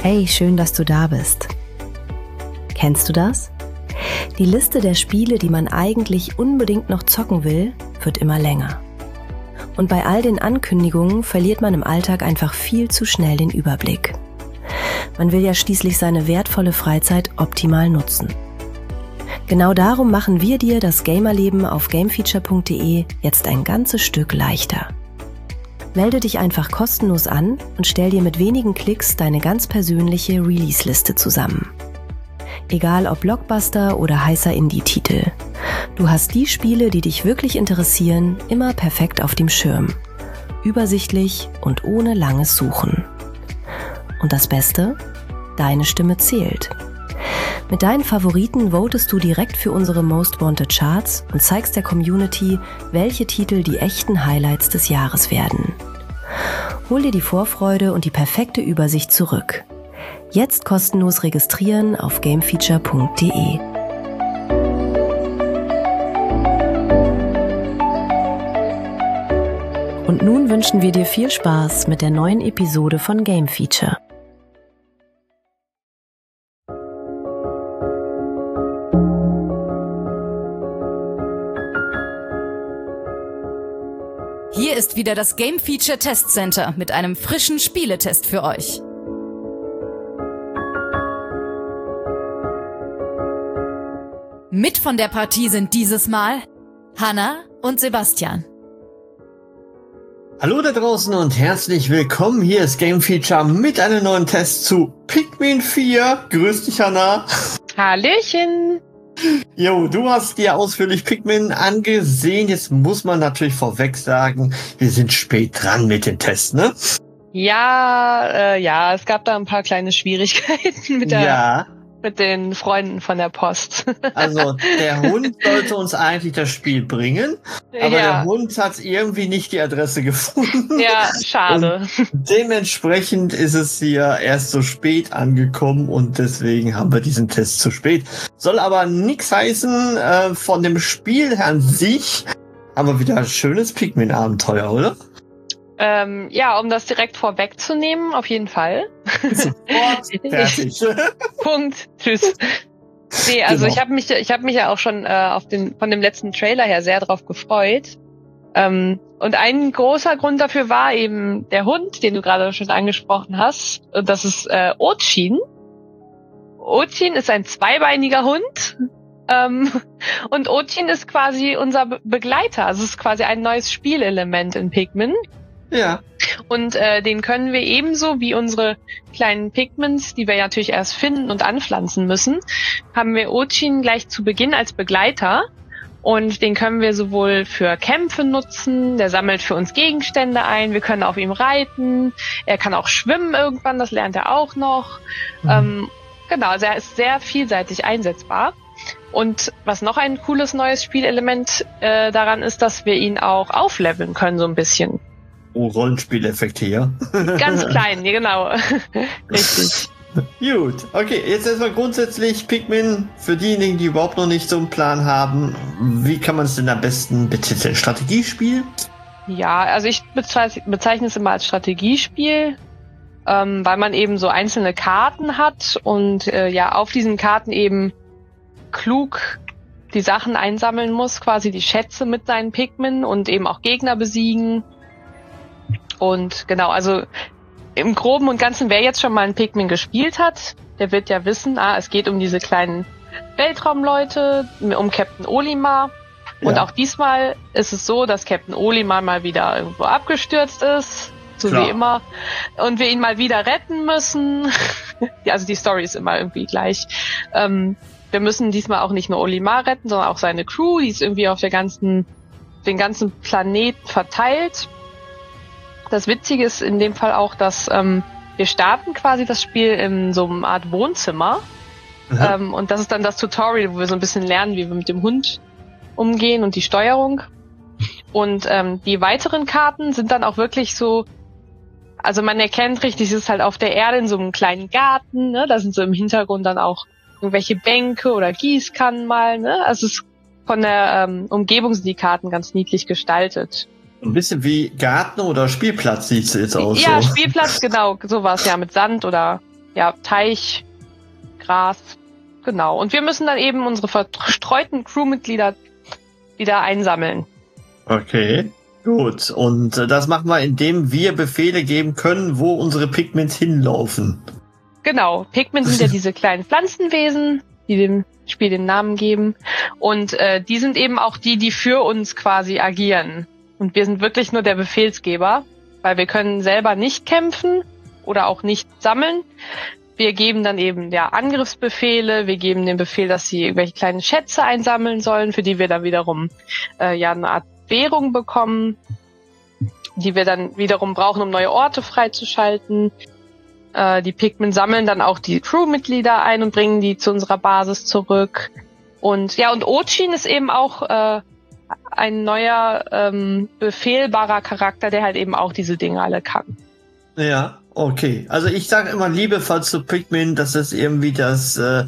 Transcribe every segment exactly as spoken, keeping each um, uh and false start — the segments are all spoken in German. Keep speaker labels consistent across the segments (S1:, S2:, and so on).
S1: Hey, schön, dass du da bist. Kennst du das? Die Liste der Spiele, die man eigentlich unbedingt noch zocken will, wird immer länger. Und bei all den Ankündigungen verliert man im Alltag einfach viel zu schnell den Überblick. Man will ja schließlich seine wertvolle Freizeit optimal nutzen. Genau darum machen wir dir das Gamerleben auf gamefeature punkt de jetzt ein ganzes Stück leichter. Melde dich einfach kostenlos an und stell dir mit wenigen Klicks deine ganz persönliche Release-Liste zusammen. Egal ob Blockbuster oder heißer Indie-Titel. Du hast die Spiele, die dich wirklich interessieren, immer perfekt auf dem Schirm. Übersichtlich und ohne langes Suchen. Und das Beste? Deine Stimme zählt. Mit deinen Favoriten votest du direkt für unsere Most Wanted Charts und zeigst der Community, welche Titel die echten Highlights des Jahres werden. Hol dir die Vorfreude und die perfekte Übersicht zurück. Jetzt kostenlos registrieren auf gamefeature punkt de. Und nun wünschen wir dir viel Spaß mit der neuen Episode von Game Feature.
S2: Hier ist wieder das Game Feature Test Center mit einem frischen Spieletest für euch. Mit von der Partie sind dieses Mal Hanna und Sebastian.
S3: Hallo da draußen und herzlich willkommen. Hier ist Game Feature mit einem neuen Test zu Pikmin vier. Grüß dich, Hanna.
S4: Hallöchen.
S3: Jo, du hast dir ausführlich Pikmin angesehen. Jetzt muss man natürlich vorweg sagen, wir sind spät dran mit dem Test, ne?
S4: Ja, äh, ja, es gab da ein paar kleine Schwierigkeiten mit der,
S3: ja.
S4: mit den Freunden von der Post.
S3: Also, der Hund sollte uns eigentlich das Spiel bringen, aber
S4: ja.
S3: der Hund hat irgendwie nicht die Adresse gefunden.
S4: Ja, schade.
S3: Und dementsprechend ist es hier erst so spät angekommen und deswegen haben wir diesen Test zu spät. Soll aber nichts heißen, äh, von dem Spiel an sich haben wir wieder ein schönes Pikmin-Abenteuer, oder?
S4: Ähm, ja, um das direkt vorwegzunehmen, auf jeden Fall.
S3: Sofort fertig.
S4: Punkt. Tschüss. Nee, also
S3: Genau.
S4: ich habe mich, ich habe mich ja auch schon äh, auf den von dem letzten Trailer her sehr drauf gefreut. Ähm, und ein großer Grund dafür war eben der Hund, den du gerade schon angesprochen hast. Und das ist äh, Ochin. Ochin ist ein zweibeiniger Hund. Ähm, und Ochin ist quasi unser Be- Begleiter. Also es ist quasi ein neues Spielelement in Pikmin.
S3: Ja.
S4: Und äh, den können wir ebenso wie unsere kleinen Pikmins, die wir natürlich erst finden und anpflanzen müssen, haben wir Ochin gleich zu Beginn als Begleiter. Und den können wir sowohl für Kämpfe nutzen, der sammelt für uns Gegenstände ein, wir können auf ihm reiten, er kann auch schwimmen irgendwann, das lernt er auch noch. Mhm. Ähm, genau, also er ist sehr vielseitig einsetzbar. Und was noch ein cooles neues Spielelement äh, daran ist, dass wir ihn auch aufleveln können so ein bisschen.
S3: Oh, Rollenspieleffekte hier.
S4: Ganz klein, ja, genau. Richtig.
S3: Gut, okay, jetzt erstmal grundsätzlich Pikmin, für diejenigen, die überhaupt noch nicht so einen Plan haben, wie kann man es denn am besten betiteln? Strategiespiel?
S4: Ja, also ich bezeichne, bezeichne es immer als Strategiespiel, ähm, weil man eben so einzelne Karten hat und äh, ja auf diesen Karten eben klug die Sachen einsammeln muss, quasi die Schätze mit seinen Pikmin und eben auch Gegner besiegen. Und genau, also im Groben und Ganzen, wer jetzt schon mal ein Pikmin gespielt hat, der wird ja wissen, ah, es geht um diese kleinen Weltraumleute, um Captain Olimar. Ja. Und auch diesmal ist es so, dass Captain Olimar mal wieder irgendwo abgestürzt ist, so Klar. wie immer, und wir ihn mal wieder retten müssen. Ja, also die Story ist immer irgendwie gleich. Ähm, wir müssen diesmal auch nicht nur Olimar retten, sondern auch seine Crew, die ist irgendwie auf der ganzen, den ganzen Planeten verteilt. Das Witzige ist in dem Fall auch, dass ähm, wir starten quasi das Spiel in so einer Art Wohnzimmer. Ähm, und das ist dann das Tutorial, wo wir so ein bisschen lernen, wie wir mit dem Hund umgehen und die Steuerung. Und ähm, die weiteren Karten sind dann auch wirklich so, also man erkennt richtig, es ist halt auf der Erde in so einem kleinen Garten, ne? Da sind so im Hintergrund dann auch irgendwelche Bänke oder Gießkannen mal, ne? Also es ist von der ähm, Umgebung sind die Karten ganz niedlich gestaltet.
S3: Ein bisschen wie Garten oder Spielplatz sieht es jetzt aus.
S4: Ja,
S3: so.
S4: Spielplatz, genau, sowas, ja, mit Sand oder ja, Teich, Gras, genau. Und wir müssen dann eben unsere verstreuten Crewmitglieder wieder einsammeln.
S3: Okay, gut. Und äh, das machen wir, indem wir Befehle geben können, wo unsere Pigments hinlaufen.
S4: Genau, Pigment sind ja diese kleinen Pflanzenwesen, die dem Spiel den Namen geben. Und äh, die sind eben auch die, die für uns quasi agieren. Und wir sind wirklich nur der Befehlsgeber, weil wir können selber nicht kämpfen oder auch nicht sammeln. Wir geben dann eben ja Angriffsbefehle, wir geben den Befehl, dass sie irgendwelche kleinen Schätze einsammeln sollen, für die wir dann wiederum äh, ja eine Art Währung bekommen, die wir dann wiederum brauchen, um neue Orte freizuschalten. Äh, die Pigmen sammeln dann auch die Crewmitglieder ein und bringen die zu unserer Basis zurück. Und ja, und Ochin ist eben auch äh, ein neuer ähm, befehlbarer Charakter, der halt eben auch diese Dinge alle kann.
S3: Ja, okay. Also ich sage immer liebevoll zu Pikmin, dass es irgendwie das äh,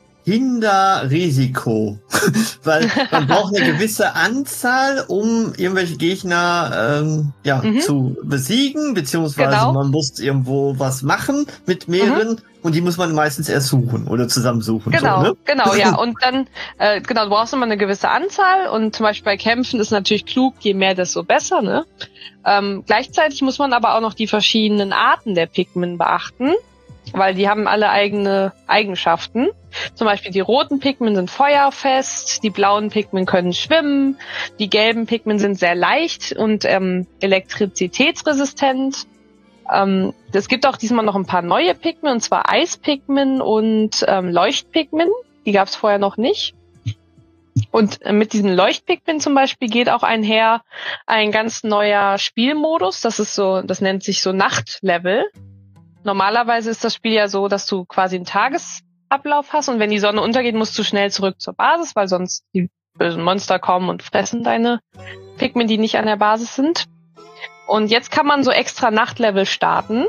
S3: Hinderrisiko, weil man braucht eine gewisse Anzahl, um irgendwelche Gegner ähm, ja mhm. zu besiegen, beziehungsweise genau. man muss irgendwo was machen mit mehreren mhm. und die muss man meistens erst suchen oder zusammensuchen.
S4: Genau,
S3: so, ne?
S4: genau, ja. Und dann, äh, genau, du brauchst immer eine gewisse Anzahl und zum Beispiel bei Kämpfen ist natürlich klug, je mehr, desto besser, ne? Ähm, gleichzeitig muss man aber auch noch die verschiedenen Arten der Pikmin beachten, weil die haben alle eigene Eigenschaften. Zum Beispiel die roten Pikmin sind feuerfest, die blauen Pikmin können schwimmen, die gelben Pikmin sind sehr leicht und ähm, elektrizitätsresistent. Ähm, es gibt auch diesmal noch ein paar neue Pikmin, und zwar Eispikmin und ähm, Leuchtpikmin. Die gab es vorher noch nicht. Und äh, mit diesen Leuchtpikmin zum Beispiel geht auch einher ein ganz neuer Spielmodus. Das ist so, das nennt sich so Nachtlevel. Normalerweise ist das Spiel ja so, dass du quasi einen Tagesablauf hast und wenn die Sonne untergeht, musst du schnell zurück zur Basis, weil sonst die bösen Monster kommen und fressen deine Pikmin, die nicht an der Basis sind. Und jetzt kann man so extra Nachtlevel starten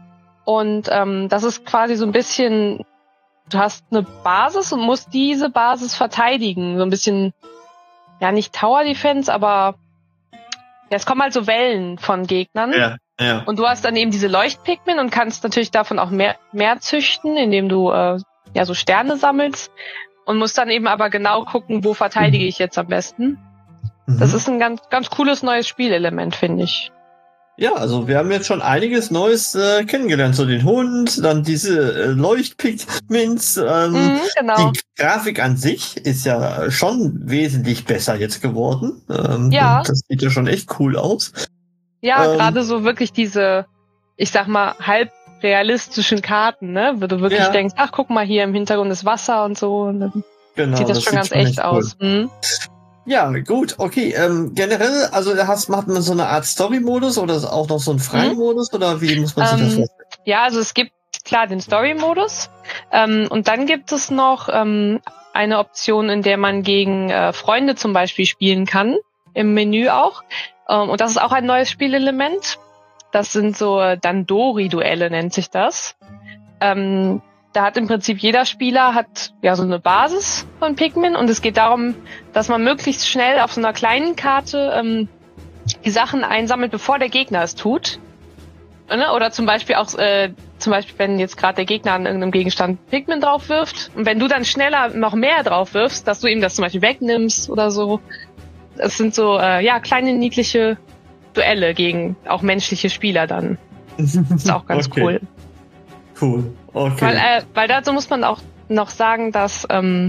S4: und ähm, das ist quasi so ein bisschen, du hast eine Basis und musst diese Basis verteidigen. So ein bisschen, ja nicht Tower Defense, aber ja, es kommen halt so Wellen von Gegnern.
S3: Ja. Ja.
S4: Und du hast dann eben diese Leuchtpikmin und kannst natürlich davon auch mehr, mehr züchten, indem du äh, ja so Sterne sammelst und musst dann eben aber genau gucken, wo verteidige ich jetzt am besten. Mhm. Das ist ein ganz ganz cooles neues Spielelement, finde ich.
S3: Ja, also wir haben jetzt schon einiges Neues äh, kennengelernt. So den Hund, dann diese äh, Leuchtpigments. Ähm,
S4: mhm, genau.
S3: Die Grafik an sich ist ja schon wesentlich besser jetzt geworden. Ähm,
S4: ja.
S3: Das sieht ja schon echt cool aus.
S4: Ja,
S3: ähm,
S4: gerade so wirklich diese, ich sag mal, halb realistischen Karten, ne? Wo du wirklich ja. denkst, ach, guck mal, hier im Hintergrund ist Wasser und so. Und dann
S3: genau,
S4: sieht das, das schon ganz echt, echt cool. aus. Hm?
S3: Ja, gut, okay. Ähm, generell, also hast, macht man so eine Art Story-Modus oder ist auch noch so ein freien Modus hm? oder wie muss man sich ähm, das vorstellen?
S4: Ja, also es gibt klar den Story-Modus ähm, und dann gibt es noch ähm, eine Option, in der man gegen äh, Freunde zum Beispiel spielen kann, im Menü auch. Um, und das ist auch ein neues Spielelement. Das sind so Dandori-Duelle, nennt sich das. Ähm, da hat im Prinzip jeder Spieler hat ja so eine Basis von Pikmin und es geht darum, dass man möglichst schnell auf so einer kleinen Karte ähm, die Sachen einsammelt, bevor der Gegner es tut. Oder zum Beispiel auch, äh, zum Beispiel, wenn jetzt gerade der Gegner an irgendeinem Gegenstand Pikmin drauf wirft und wenn du dann schneller noch mehr drauf wirfst, dass du ihm das zum Beispiel wegnimmst oder so. Es sind so, äh, ja, kleine, niedliche Duelle gegen auch menschliche Spieler dann. Das ist auch ganz
S3: okay.
S4: cool.
S3: Cool, okay.
S4: Weil, äh, weil dazu muss man auch noch sagen, dass ähm,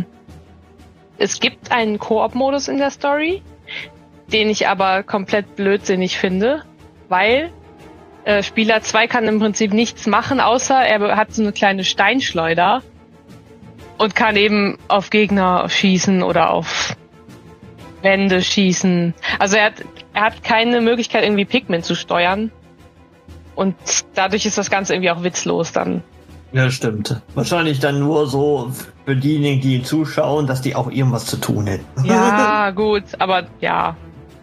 S4: es gibt einen Koop-Modus in der Story, den ich aber komplett blödsinnig finde, weil äh, Spieler zwei kann im Prinzip nichts machen, außer er hat so eine kleine Steinschleuder und kann eben auf Gegner schießen oder auf Wände schießen. Also er hat, er hat keine Möglichkeit, irgendwie Pikmin zu steuern. Und dadurch ist das Ganze irgendwie auch witzlos dann.
S3: Ja, stimmt. Wahrscheinlich dann nur so für diejenigen, die zuschauen, dass die auch irgendwas zu tun hätten.
S4: Ja, gut, aber ja.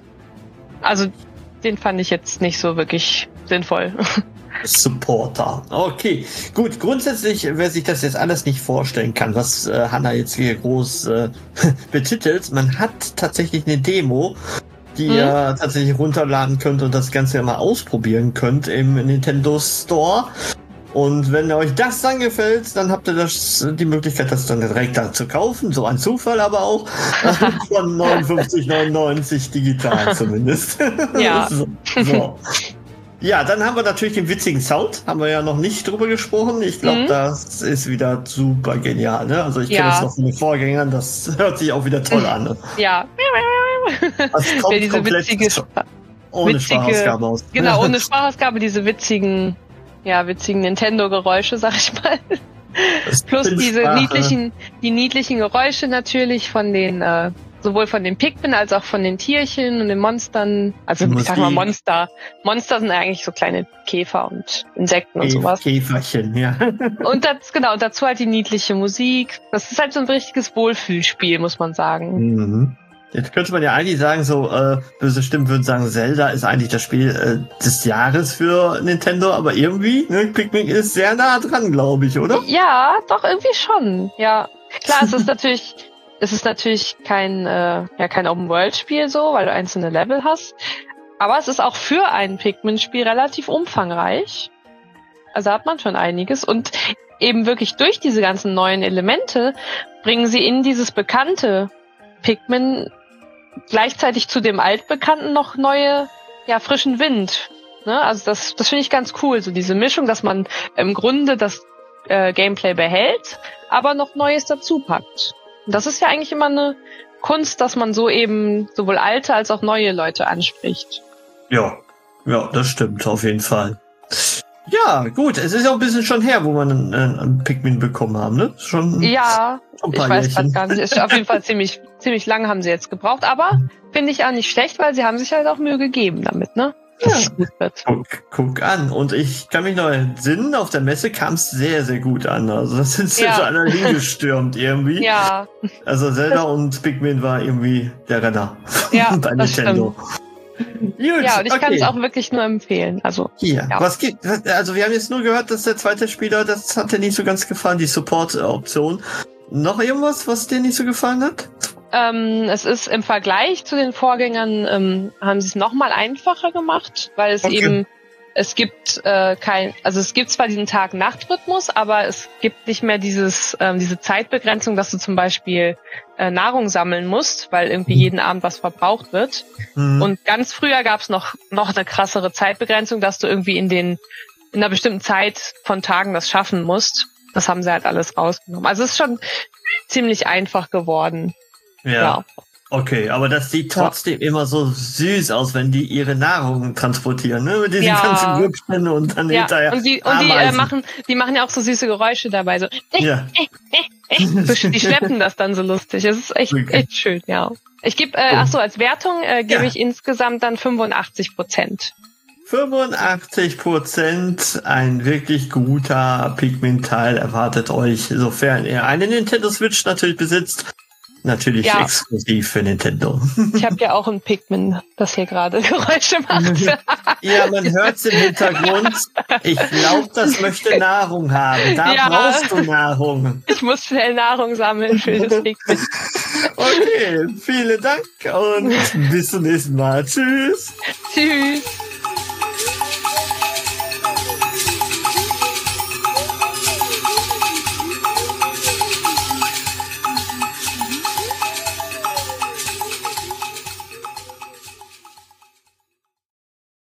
S4: Also den fand ich jetzt nicht so wirklich sinnvoll.
S3: Supporter. Okay, gut. Grundsätzlich, wer sich das jetzt alles nicht vorstellen kann, was äh, Hanna jetzt hier groß äh, betitelt, man hat tatsächlich eine Demo, die hm. ihr tatsächlich runterladen könnt und das Ganze ja mal ausprobieren könnt im Nintendo Store. Und wenn euch das dann gefällt, dann habt ihr das, die Möglichkeit, das dann direkt da zu kaufen. So ein Zufall aber auch. Von neunundfünfzig neunundneunzig digital zumindest.
S4: Ja.
S3: so, so. Ja, dann haben wir natürlich den witzigen Sound. Haben wir ja noch nicht drüber gesprochen. Ich glaube, mhm. das ist wieder super genial. Ne? Also ich kenne es ja. noch von den Vorgängern. Das hört sich auch wieder toll an. Ne?
S4: Ja.
S3: Das kommt
S4: ja, diese
S3: komplett
S4: witzige,
S3: ohne
S4: witzige,
S3: Sprachausgabe aus.
S4: Genau, ohne Sprachausgabe, diese witzigen, ja, witzigen Nintendo-Geräusche, sag ich mal. Das Plus diese Sprache. niedlichen, die niedlichen Geräusche natürlich von den, äh, sowohl von den Pikmin als auch von den Tierchen und den Monstern. Also ich sag mal Monster. Monster sind eigentlich so kleine Käfer und Insekten und
S3: Käf-
S4: sowas.
S3: Käferchen, ja.
S4: Und das, genau, und dazu halt die niedliche Musik. Das ist halt so ein richtiges Wohlfühlspiel, muss man sagen.
S3: Mhm. Jetzt könnte man ja eigentlich sagen, so äh, böse Stimmen würden sagen, Zelda ist eigentlich das Spiel äh, des Jahres für Nintendo, aber irgendwie, ne, Pikmin ist sehr nah dran, glaube ich, oder?
S4: Ja, doch irgendwie schon. Ja, klar, es ist natürlich, es ist natürlich kein, äh, ja, kein Open-World-Spiel so, weil du einzelne Level hast. Aber es ist auch für ein Pikmin-Spiel relativ umfangreich. Also hat man schon einiges und eben wirklich durch diese ganzen neuen Elemente bringen sie in dieses bekannte Pikmin gleichzeitig zu dem Altbekannten noch neue, ja, frischen Wind. Ne? Also das, das finde ich ganz cool, so diese Mischung, dass man im Grunde das äh, Gameplay behält, aber noch Neues dazu packt. Und das ist ja eigentlich immer eine Kunst, dass man so eben sowohl alte als auch neue Leute anspricht.
S3: Ja, ja, das stimmt auf jeden Fall. Ja, gut, es ist ja auch ein bisschen schon her, wo wir einen, einen Pikmin bekommen haben, ne? Schon
S4: ja, schon ein paar ich weiß grad gar nicht. Ist auf jeden Fall ziemlich, ziemlich lang haben sie jetzt gebraucht, aber finde ich auch nicht schlecht, weil sie haben sich halt auch Mühe gegeben damit, ne? Dass es gut wird.
S3: Guck, guck an. Und ich kann mich noch entsinnen, auf der Messe kam es sehr, sehr gut an. Also das sind ja so alle hingestürmt irgendwie.
S4: Ja.
S3: Also Zelda und Pikmin war irgendwie der Renner.
S4: Ja,
S3: bei
S4: das
S3: Nintendo.
S4: Stimmt. Gut, ja, und ich okay. kann es auch wirklich nur empfehlen. Also,
S3: ja. ja. Was gibt, also wir haben jetzt nur gehört, dass der zweite Spieler, das hat dir nicht so ganz gefallen, die Support-Option. Noch irgendwas, was dir nicht so gefallen hat?
S4: Ähm, es ist im Vergleich zu den Vorgängern, ähm, haben sie es nochmal einfacher gemacht, weil es okay. eben, es gibt äh, kein, also es gibt zwar diesen Tag-Nacht-Rhythmus, aber es gibt nicht mehr dieses, ähm, diese Zeitbegrenzung, dass du zum Beispiel äh, Nahrung sammeln musst, weil irgendwie jeden Abend was verbraucht wird. Mhm. Und ganz früher gab es noch noch eine krassere Zeitbegrenzung, dass du irgendwie in den in einer bestimmten Zeit von Tagen das schaffen musst. Das haben sie halt alles rausgenommen. Also es ist schon ziemlich einfach geworden.
S3: Ja. ja. Okay, aber das sieht trotzdem ja. immer so süß aus, wenn die ihre Nahrung transportieren, ne? Mit diesen ja. ganzen Grüppchen und dann ja. hinterher.
S4: Und die, und die äh, machen, die machen ja auch so süße Geräusche dabei, so.
S3: Ja.
S4: Die schleppen das dann so lustig. Es ist echt, okay. echt schön, ja. Ich gebe, äh, ach so, als Wertung äh, gebe ja. ich insgesamt dann fünfundachtzig Prozent.
S3: fünfundachtzig Prozent, ein wirklich guter Pikmin-Teil erwartet euch, sofern ihr eine Nintendo Switch natürlich besitzt. Natürlich ja. exklusiv für Nintendo.
S4: Ich habe ja auch ein Pikmin, das hier gerade Geräusche macht.
S3: Ja, man hört es im Hintergrund. Ich glaube, das möchte Nahrung haben. Da ja. brauchst du Nahrung.
S4: Ich muss schnell Nahrung sammeln für das Pikmin.
S3: Okay, vielen Dank und bis zum nächsten Mal. Tschüss.
S4: Tschüss.